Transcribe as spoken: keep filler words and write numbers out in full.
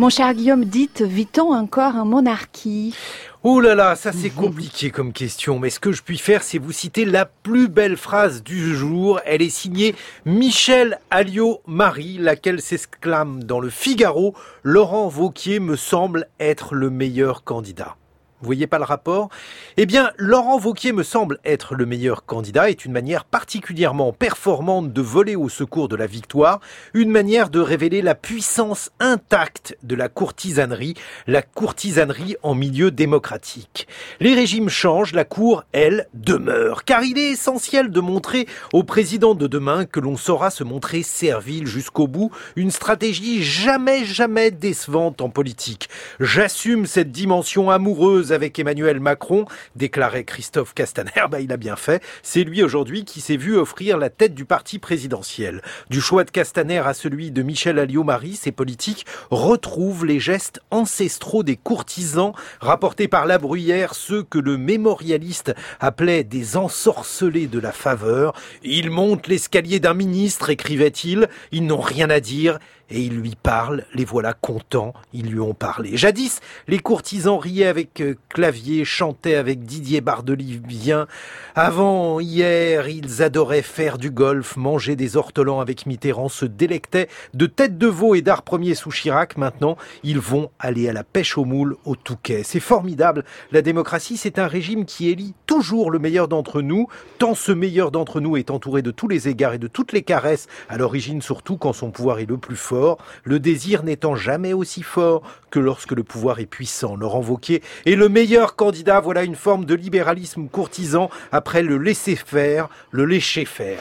Mon cher Guillaume, dites, vit-on encore en monarchie ? Oh là là, ça c'est compliqué comme question, mais ce que je puis faire, c'est vous citer la plus belle phrase du jour. Elle est signée Michel Alliot-Marie, laquelle s'exclame dans le Figaro « Laurent Wauquiez me semble être le meilleur candidat ». Vous voyez pas le rapport ? Eh bien, Laurent Wauquiez me semble être le meilleur candidat est une manière particulièrement performante de voler au secours de la victoire, une manière de révéler la puissance intacte de la courtisanerie, la courtisanerie en milieu démocratique. Les régimes changent, la cour, elle, demeure, car il est essentiel de montrer au président de demain que l'on saura se montrer servile jusqu'au bout, une stratégie jamais, jamais décevante en politique. J'assume cette dimension amoureuse avec Emmanuel Macron, déclarait Christophe Castaner. Bah, il a bien fait. C'est lui aujourd'hui qui s'est vu offrir la tête du parti présidentiel. Du choix de Castaner à celui de Michel Alliot-Marie, ces politiques retrouvent les gestes ancestraux des courtisans, rapportés par La Bruyère, ceux que le mémorialiste appelait des ensorcelés de la faveur. Ils montent l'escalier d'un ministre, écrivait-il. Ils n'ont rien à dire. Et ils lui parlent, les voilà contents, ils lui ont parlé. Jadis, les courtisans riaient avec Clavier, chantaient avec Didier Barbelivien. Avant hier, ils adoraient faire du golf, manger des ortolans avec Mitterrand, se délectaient de têtes de veau et d'art premier sous Chirac. Maintenant, ils vont aller à la pêche aux moules au Touquet. C'est formidable. La démocratie, c'est un régime qui élit toujours le meilleur d'entre nous, tant ce meilleur d'entre nous est entouré de tous les égards et de toutes les caresses, à l'origine surtout quand son pouvoir est le plus fort. Le désir n'étant jamais aussi fort que lorsque le pouvoir est puissant. Laurent Wauquiez est le meilleur candidat. Voilà une forme de libéralisme courtisan après le laisser-faire, le laisser-faire.